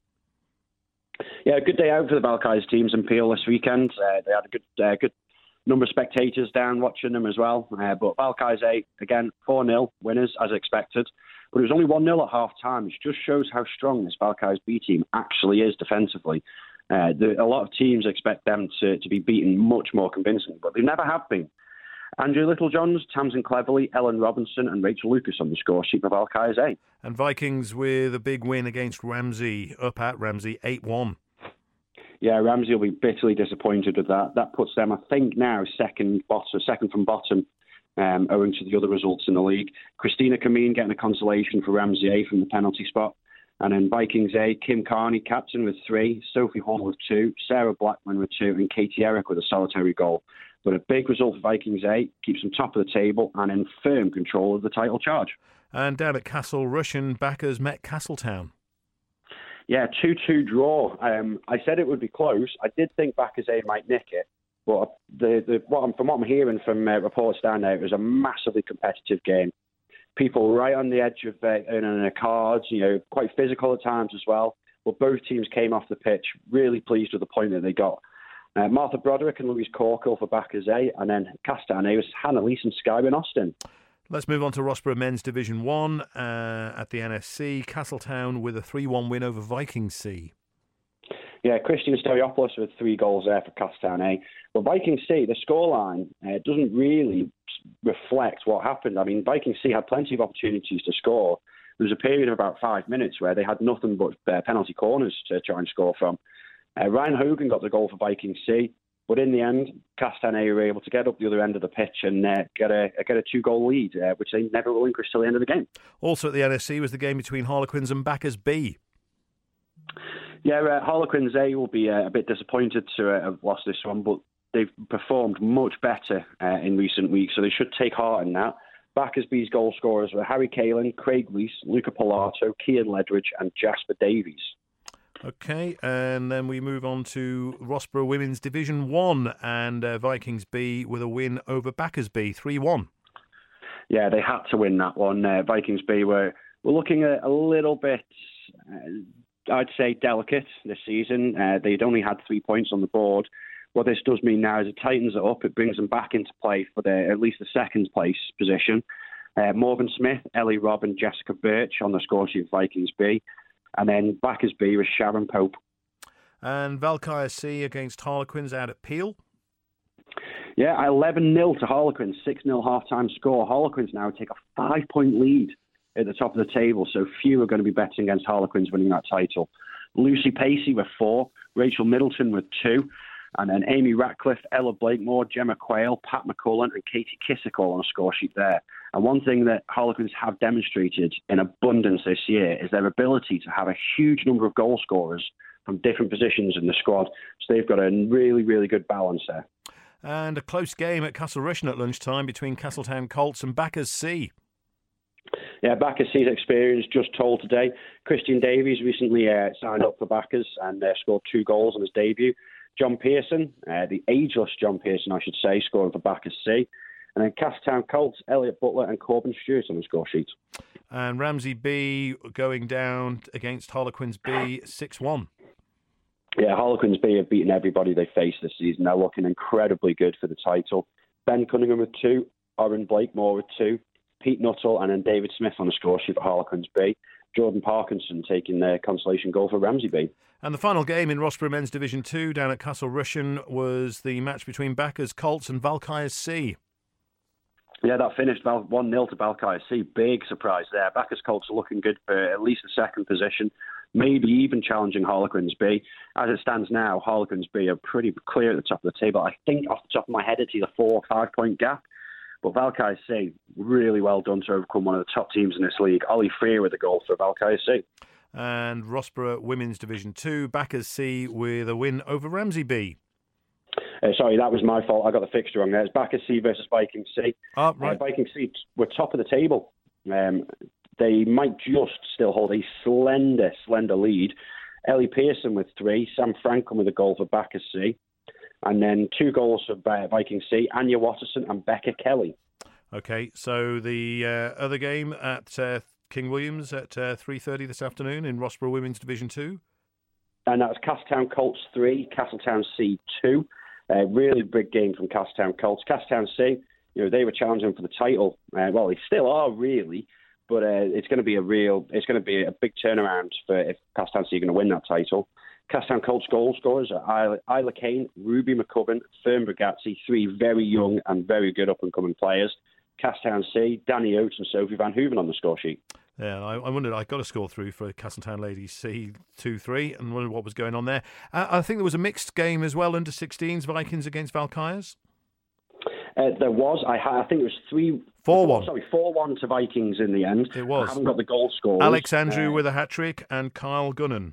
Yeah, good day out for the Valkyries teams in Peel this weekend. They had a good number of spectators down watching them as well. But Valkyries A, again, 4-0 winners as expected. But it was only 1-0 at half-time, which just shows how strong this Valkyries B team actually is defensively. A lot of teams expect them to be beaten much more convincingly, but they never have been. Andrew Littlejohns, Tamsin Cleverley, Ellen Robinson and Rachel Lucas on the score sheet for Valkyries A. And Vikings with a big win against Ramsey, up at Ramsey, 8-1. Yeah, Ramsey will be bitterly disappointed with that. That puts them, I think, now second from bottom, owing to the other results in the league. Christina Kameen getting a consolation for Ramsey A from the penalty spot. And then Vikings A, Kim Carney, captain with 3, Sophie Hall with 2, Sarah Blackman with 2, and Katie Eric with a solitary goal. But a big result for Vikings A, keeps them top of the table and in firm control of the title charge. And down at Castle Rushen, Backers met Castletown. Yeah, 2-2 draw. I said it would be close. I did think Backers A might nick it, but from what I'm hearing from reports down there, it was a massively competitive game. People right on the edge of earning their cards, quite physical at times as well. But both teams came off the pitch really pleased with the point that they got. Martha Broderick and Louise Corkle for Backers A, and then Castan A was Hannah Lees and Skywin Austin. Let's move on to Rossborough Men's Division 1 at the NSC. Castletown with a 3-1 win over Vikings C. Yeah, Christian Steriopoulos with 3 goals there for Castan A. But Vikings C, the scoreline doesn't really reflect what happened. I mean, Vikings C had plenty of opportunities to score. There was a period of about 5 minutes where they had nothing but penalty corners to try and score from. Ryan Hogan got the goal for Vikings C. But in the end, Castan A were able to get up the other end of the pitch and get a 2-goal lead, which they never relinquished till the end of the game. Also at the NSC was the game between Harlequins and Backers B. Yeah, Harlequins A will be a bit disappointed to have lost this one, but they've performed much better in recent weeks, so they should take heart in that. Backers B's goal scorers were Harry Kalin, Craig Rees, Luca Pilato, Kian Ledridge and Jasper Davies. Okay, and then we move on to Rossborough Women's Division 1 and Vikings B with a win over Backers B, 3-1. Yeah, they had to win that one. Vikings B were looking a little bit I'd say, delicate this season. They'd only had 3 points on the board. What this does mean now is the Titans are up. It brings them back into play for at least the second place position. Morgan Smith, Ellie Robb and Jessica Birch on the score sheet of Vikings B. And then Backers B was Sharon Pope. And Valkyrie C against Harlequins out at Peel. Yeah, 11-0 to Harlequins, 6-0 half-time score. Harlequins now take a 5-point lead at the top of the table, so few are going to be betting against Harlequins winning that title. Lucy Pacey with 4, Rachel Middleton with 2, and then Amy Ratcliffe, Ella Blakemore, Gemma Quayle, Pat McCullen and Katie Kissick all on a score sheet there. And one thing that Harlequins have demonstrated in abundance this year is their ability to have a huge number of goal scorers from different positions in the squad. So they've got a really, really good balance there. And a close game at Castle Rushen at lunchtime between Castletown Colts and Backers C. Yeah, Backers C's experience just told today. Christian Davies recently signed up for Backers and scored 2 goals on his debut. John Pearson, the ageless John Pearson, I should say, scoring for Backers C. And then Castletown Colts, Elliot Butler and Corbin Stewart on the score sheet. And Ramsey B going down against Harlequins B 6-1. Yeah, Harlequins B have beaten everybody they faced this season. They're looking incredibly good for the title. Ben Cunningham with 2, Oren Blakemore with 2, Pete Nuttall and then David Smith on the score sheet for Harlequins B. Jordan Parkinson taking their consolation goal for Ramsey B. And the final game in Rossborough Men's Division 2 down at Castle Rushen was the match between Backers Colts and Valkyries C. Yeah, that finished 1-0 to Valkyries C. Big surprise there. Backers Colts are looking good for at least the second position, maybe even challenging Harlequins B. As it stands now, Harlequins B are pretty clear at the top of the table. I think off the top of my head it's either 4 or 5 point gap. But Valkyries C, really well done to overcome one of the top teams in this league. Ollie Freer with a goal for Valkyries C. And Rossborough Women's Division 2, Backers C with a win over Ramsey B. Sorry, that was my fault. I got the fixture wrong there. It's Backers C versus Viking C. Oh, right. Viking C were top of the table. They might just still hold a slender lead. Ellie Pearson with 3, Sam Franklin with a goal for Backers C. And then 2 goals for Viking C, Anya Watterson and Becca Kelly. Okay, so the other game at King Williams at 3:30 this afternoon in Rossborough Women's Division 2. And that's Castletown Colts 3, Castletown C 2. Really big game from Castletown Colts. Castletown C, they were challenging for the title. Well, they still are really, but it's going to be a big turnaround for if Castletown C are going to win that title. Castletown Colts goal scorers are Isla Kane, Ruby McCubbin, Fern Bragazzi, 3 very young and very good up-and-coming players. Castletown C, Danny Oates and Sophie Van Hooven on the score sheet. Yeah, I wondered, I got a score through for Castletown Ladies C 2-3 and wondered what was going on there. I think there was a mixed game as well, under 16s, Vikings against Valkyries. There was. I think it was 4-1 to Vikings in the end. It was. I haven't got the goal scores. Alex Andrew with a hat-trick and Kyle Gunnan.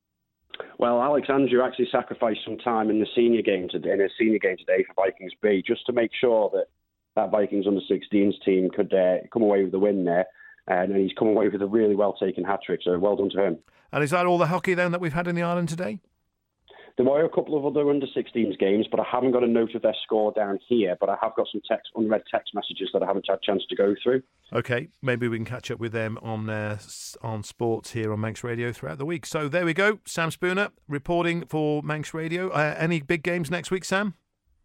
Well, Alex Andrew actually sacrificed some time in his senior game today for Vikings B, just to make sure that Vikings under-16s team could come away with the win there. And he's come away with a really well-taken hat-trick, so well done to him. And is that all the hockey then that we've had in the island today? There were a couple of other under-16s games, but I haven't got a note of their score down here, but I have got some unread text messages that I haven't had a chance to go through. OK, maybe we can catch up with them on sports here on Manx Radio throughout the week. So there we go. Sam Spooner reporting for Manx Radio. Any big games next week, Sam?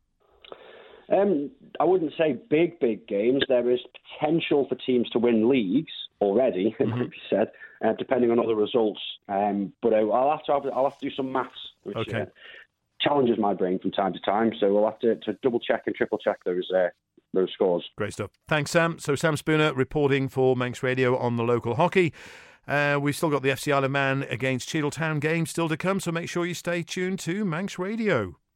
I wouldn't say big games. There is potential for teams to win leagues already, it might be said, depending on other results. But I'll have to do some maths, which challenges my brain from time to time. So we'll have to double check and triple check those scores. Great stuff. Thanks, Sam. So Sam Spooner reporting for Manx Radio on the local hockey. We've still got the FC Isle of Man against Cheadletown game still to come, so make sure you stay tuned to Manx Radio.